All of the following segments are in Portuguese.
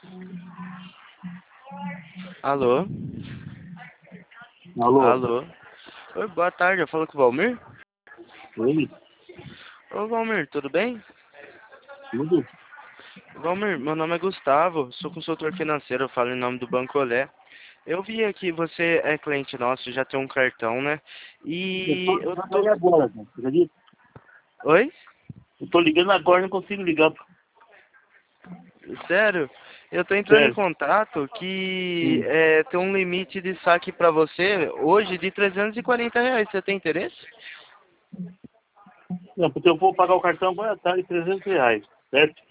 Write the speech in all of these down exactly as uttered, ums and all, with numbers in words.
Alô? Alô? Alô? Oi, boa tarde, eu falo com o Valmir? Oi? Ô, Valmir, tudo bem? Tudo? Valmir, meu nome é Gustavo, sou consultor financeiro, eu falo em nome do Banco Olé. Eu vi aqui, você é cliente nosso, já tem um cartão, né? Eu tô E eu ligando aí tô... agora, cara. Você acredita? Oi? Eu tô ligando agora, não consigo ligar. Sério? Eu tô entrando em Sério. contato que Hum. é, tem um limite de saque pra você hoje de trezentos e quarenta reais. Você tem interesse? Não, porque eu vou pagar o cartão agora à tarde, trezentos reais, certo?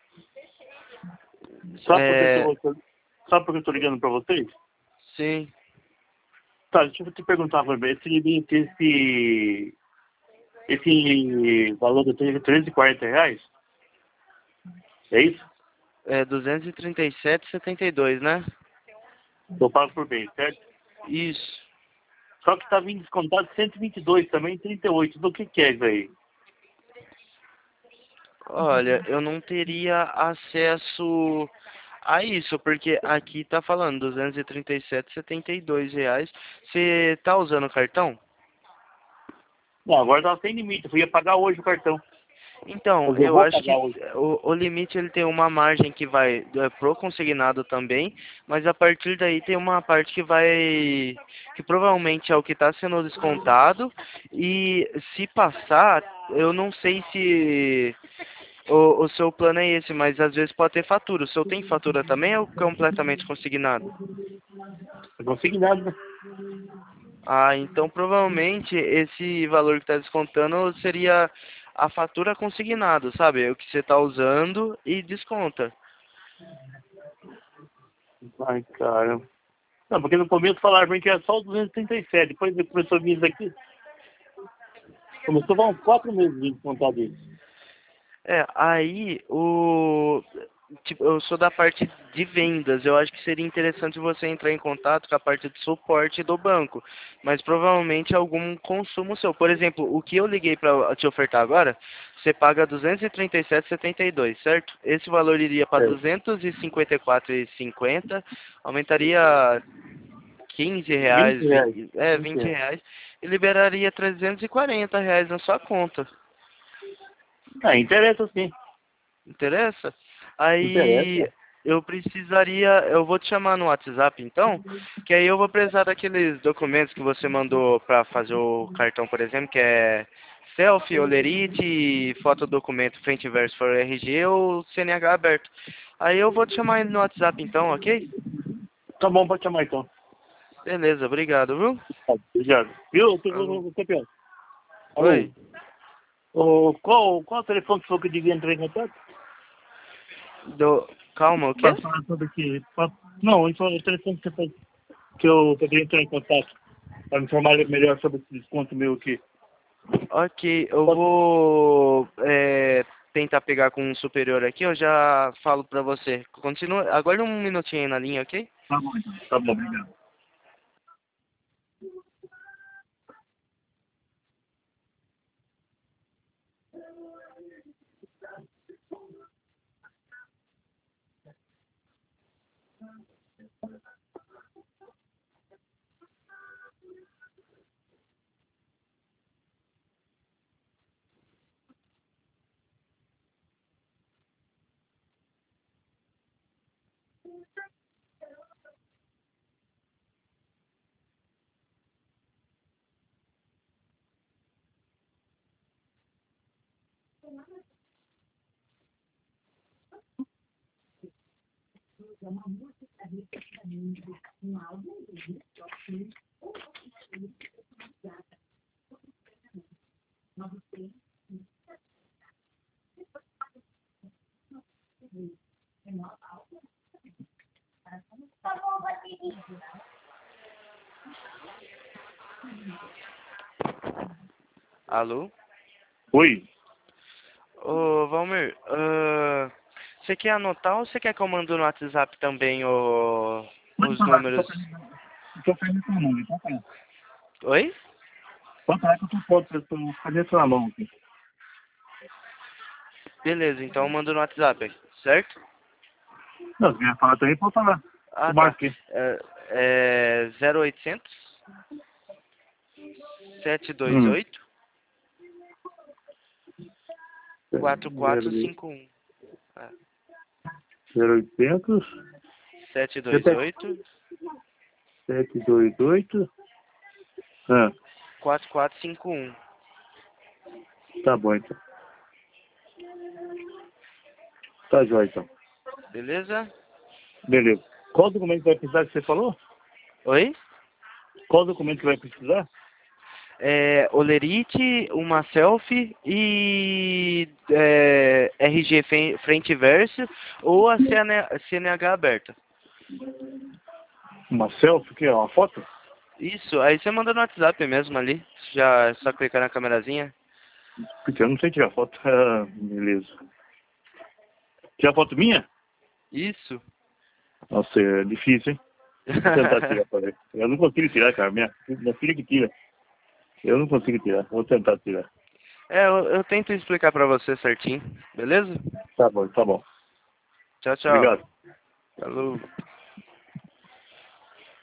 Sabe por que que É, eu tô... Sabe por que eu tô ligando pra vocês? sim. Tá, deixa eu te perguntar, Roberto. Esse limite, esse... Esse valor de trezentos e quarenta reais? É isso? É duzentos e trinta e sete e setenta e dois, né? Eu pago por mês, certo? Isso. Só que tá vindo descontado cento e vinte e dois também, trinta e oito. Do que que é isso aí? Olha, eu não teria acesso a isso, porque aqui tá falando duzentos e trinta e sete e setenta e dois reais. Você tá usando o cartão? Não, agora tá sem limite. Eu ia pagar hoje o cartão. Então, Mas eu eu vou acho pagar que hoje. o, o limite ele tem uma margem que vai é, pro consignado também, mas a partir daí tem uma parte que vai, que provavelmente é o que está sendo descontado, e se passar, eu não sei se o, o seu plano é esse, mas às vezes pode ter fatura. O seu tem fatura também ou completamente consignado? Eu não consigo nada, né? Ah, então provavelmente esse valor que está descontando seria a fatura consignado, sabe? O que você está usando e desconta. Ai, cara. Não, porque no começo falaram pra mim que era só o duzentos e trinta e sete. Depois começou a vir isso aqui. Começou a uns quatro meses de contar disso. É, aí o tipo, eu sou da parte de vendas. Eu acho que seria interessante você entrar em contato com a parte de suporte do banco, mas provavelmente algum consumo seu. Por exemplo, o que eu liguei para te ofertar agora, você paga duzentos e trinta e sete e setenta e dois, certo? Esse valor iria para É. duzentos e cinquenta e quatro e cinquenta, aumentaria quinze vinte reais, reais. vinte, é, vinte vinte reais. reais e liberaria trezentos e quarenta reais na sua conta. Ah, interessa sim. Interessa? Aí Interessa. eu precisaria, eu vou te chamar no WhatsApp então, que aí eu vou precisar daqueles documentos que você mandou para fazer o cartão, por exemplo, que é selfie, olerite, foto documento frente e verso for R G ou C N H aberto. Aí eu vou te chamar no WhatsApp então, ok? Tá bom, pode chamar então. Beleza, obrigado, viu? Tá, obrigado. Viu, ô, Alô. ô, ô, campeão? Alô? Oi. Ô, qual, qual o telefone que foi que eu devia entrar em contato? Do... Calma, o quê? Para falar sobre que... pra- Não, isso é o telefone que, você faz- que eu poderia entrar em contato. Para me informar melhor sobre esse desconto meu aqui. Ok, eu Pode- vou é, tentar pegar com um superior aqui, eu já falo pra você. Continua, aguarda um minutinho aí na linha, ok? Tá bom, então. Tá bom, obrigado. Alô? Oi? Ô, Valmir, ah, você quer anotar ou você quer que eu mando no WhatsApp também o, Pode os falar, que eu tô números? fazendo... Eu tô fazendo com a mão, pode falar. Oi? Pode falar que eu tô pronto, eu tô fazendo com a mão aqui. Beleza, então eu mando no WhatsApp, certo? Não, se quiser falar também, pode falar. Ah, Eu tá. marquei. É, é zero oitocentos, sete dois Hum. oito, quatro quatro cinco um. Ah, zero oitocentos, sete dois oito, sete dois oito. Ah, quatro quatro cinco um. tá bom então. Tá jóia então. Beleza? Beleza. Qual documento vai precisar que você falou? Oi? Qual documento que vai precisar? É, olerite, uma selfie e é, R G fe- frente e verso ou a C N C N H aberta. Uma selfie, que é uma foto? Isso, aí você manda no WhatsApp mesmo ali. Já é só clicar na câmerazinha. Porque eu não sei tirar foto. Ah, beleza. Tirar foto minha? Isso. Nossa, é difícil, hein? Vou tentar tirar pra ver. Eu não consigo tirar, cara. Minha, minha filha que tira. Eu não consigo tirar. Vou tentar tirar. É, eu, eu tento explicar pra você certinho, beleza? Tá bom, tá bom. Tchau, tchau. Obrigado. Falou.